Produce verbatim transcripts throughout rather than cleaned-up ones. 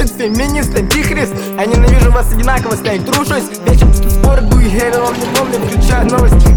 фашист, феминист, антихрист. Я ненавижу вас одинаково, с ней трушусь. Вечером что спорт, дуй, герил, он не помню, включаю новости.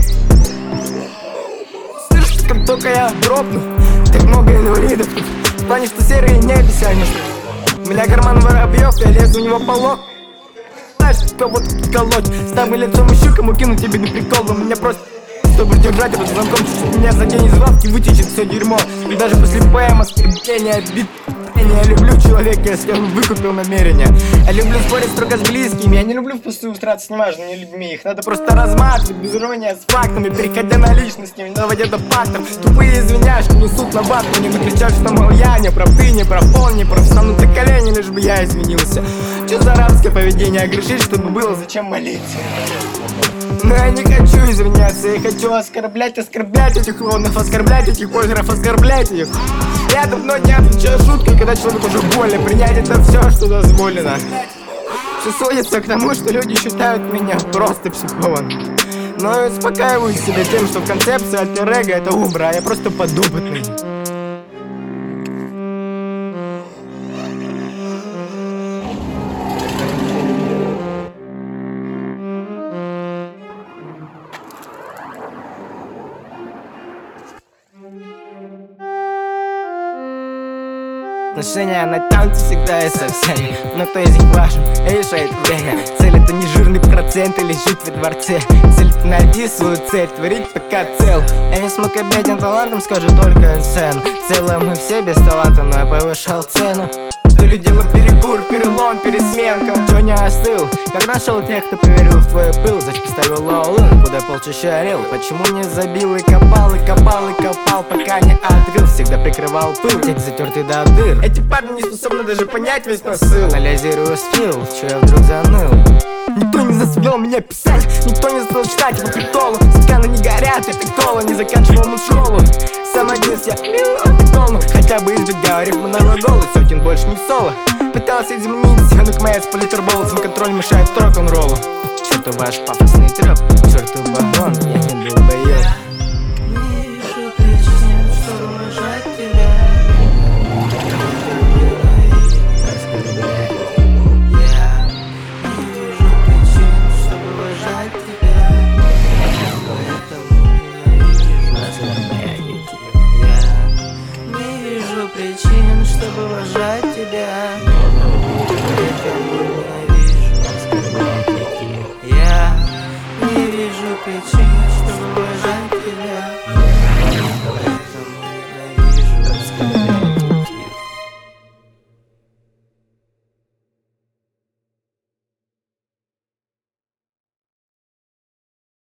Слышишь, как только я дропну, так много инвалидов. В плане, что серые не обещают. У меня карман воробьев, я лезу в него по лоб. Знаешь, кого-то колоть, с там и лицом и щуком кинуть тебе на прикол. У меня просто, чтобы держать под звонком, чуть-чуть меня заденет звонки, вытечет все дерьмо. И даже после ПМ, оскорбления, обид. Я люблю человека, если он выкупил намерение. Я люблю спорить строго с близкими. Я не люблю впустую устраиваться с неважными людьми. Их надо просто разматывать без иронии с фактами, переходя на личность, не доводя до фактов. Тупые извиняшки несут на вату. Мне накричат, что мол я не прав, ты не прав, он не прав. Станут на колени, лишь бы я извинился. Че за арабское поведение, грешить, чтобы было зачем молиться. Но я не хочу извиняться, я хочу оскорблять, оскорблять этих клонов, оскорблять этих озеров, оскорблять их. Я давно не отвечаю шуткой, когда человек уже больно. Принять это все, что дозволено. Все сводится к тому, что люди считают меня просто психованным. Но я успокаиваю себя тем, что в концепции альтер-эго это умбра, а я просто подопытный. Отношения натянуты всегда и со всеми, но кто из них важен, решает время. Цель это не жирный процент или жить во дворце. Цель это найти свою цель, творить пока цел. Я не смог обеден талантом, скажу только цену. В целом мы все без таланта, но я повышал цену. То ли дело перекур, перелом, пересменка. Чё не остыл, как нашел тех, кто поверил в твой пыл. Зачем поставил лоу-лун, куда полчища орел. Почему не забил и копал, и копал, и копал, пока не открыл. Всегда прикрывал пыл, текст затертый до дыр. Эти парни не способны даже понять весь посыл. Анализирую скилл, чё я вдруг заныл. Никто не заставлял меня писать, никто не заставил читать по приколу. Стаканы не горят, это кола, не заканчивал мы школу. Сам один я миллион, хотя бы избегал рифма на глаголы, сотен больше не в соло. Пытался изменить, но к моей политербол, контроль мешает рок-н-роллу. Черту ваш пафосный трэп, черту вагон, я не долбоёб. Вижу причин, чтобы уважать тебя. Причин, чтобы уважать тебя.